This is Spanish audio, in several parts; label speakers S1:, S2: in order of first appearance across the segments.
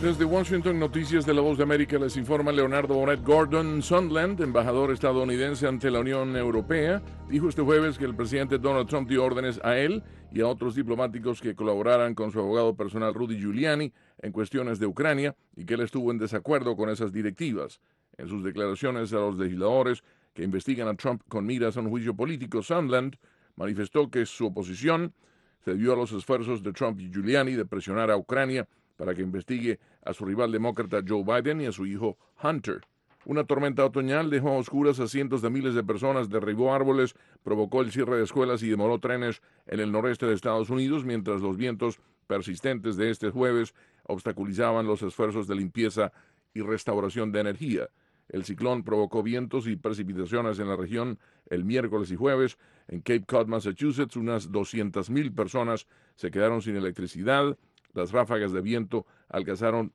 S1: Desde Washington, Noticias de la Voz de América, les informa Leonardo Bonet. Gordon Sondland, embajador estadounidense ante la Unión Europea, dijo este jueves que el presidente Donald Trump dio órdenes a él y a otros diplomáticos que colaboraran con su abogado personal Rudy Giuliani en cuestiones de Ucrania y que él estuvo en desacuerdo con esas directivas. En sus declaraciones a los legisladores que investigan a Trump con miras a un juicio político, Sondland manifestó que su oposición se debió a los esfuerzos de Trump y Giuliani de presionar a Ucrania para que investigue a su rival demócrata Joe Biden y a su hijo Hunter. Una tormenta otoñal dejó a oscuras a cientos de miles de personas, derribó árboles, provocó el cierre de escuelas y demoró trenes en el noreste de Estados Unidos, mientras los vientos persistentes de este jueves obstaculizaban los esfuerzos de limpieza y restauración de energía. El ciclón provocó vientos y precipitaciones en la región el miércoles y jueves. En Cape Cod, Massachusetts, unas 200,000 personas se quedaron sin electricidad. Las ráfagas de viento alcanzaron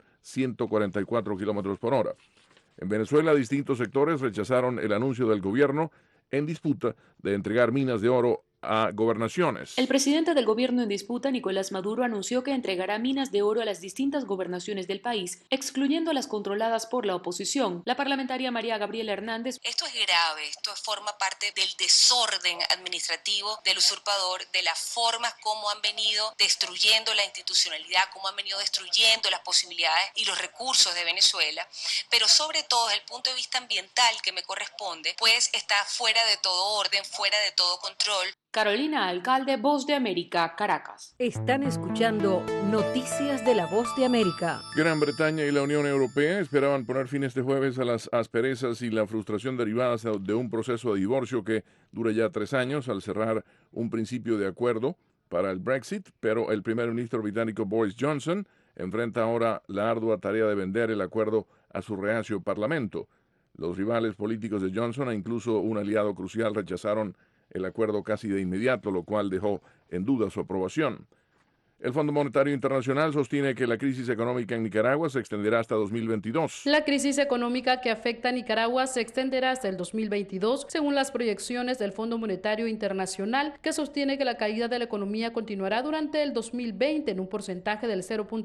S1: 144 kilómetros por hora. En Venezuela, distintos sectores rechazaron el anuncio del gobierno en disputa de entregar minas de oro a gobernaciones.
S2: El presidente del gobierno en disputa, Nicolás Maduro, anunció que entregará minas de oro a las distintas gobernaciones del país, excluyendo las controladas por la oposición. La parlamentaria María Gabriela Hernández:
S3: esto es grave, esto forma parte del desorden administrativo del usurpador, de las formas como han venido destruyendo la institucionalidad, como han venido destruyendo las posibilidades y los recursos de Venezuela, pero sobre todo desde el punto de vista ambiental que me corresponde, pues está fuera de todo orden, fuera de todo control.
S2: Carolina Alcalde, Voz de América, Caracas.
S4: Están escuchando Noticias de la Voz de América.
S1: Gran Bretaña y la Unión Europea esperaban poner fin este jueves a las asperezas y la frustración derivadas de un proceso de divorcio que dura ya 3 años al cerrar un principio de acuerdo para el Brexit, pero el primer ministro británico Boris Johnson enfrenta ahora la ardua tarea de vender el acuerdo a su reacio parlamento. Los rivales políticos de Johnson e incluso un aliado crucial rechazaron el acuerdo casi de inmediato, lo cual dejó en duda su aprobación. El Fondo Monetario Internacional sostiene que la crisis económica en Nicaragua se extenderá hasta 2022.
S5: La crisis económica que afecta a Nicaragua se extenderá hasta el 2022, según las proyecciones del Fondo Monetario Internacional, que sostiene que la caída de la economía continuará durante el 2020 en un porcentaje del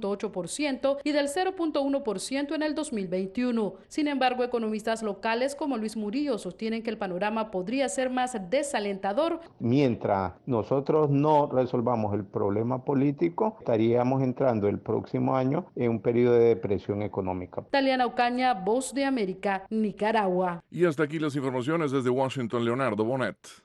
S5: 0.8% y del 0.1% en el 2021. Sin embargo, economistas locales como Luis Murillo sostienen que el panorama podría ser más desalentador.
S6: Mientras nosotros no resolvamos el problema político, estaríamos entrando el próximo año en un periodo de depresión económica.
S5: Taliana Ocaña, Voz de América, Nicaragua.
S1: Y hasta aquí las informaciones desde Washington, Leonardo Bonet.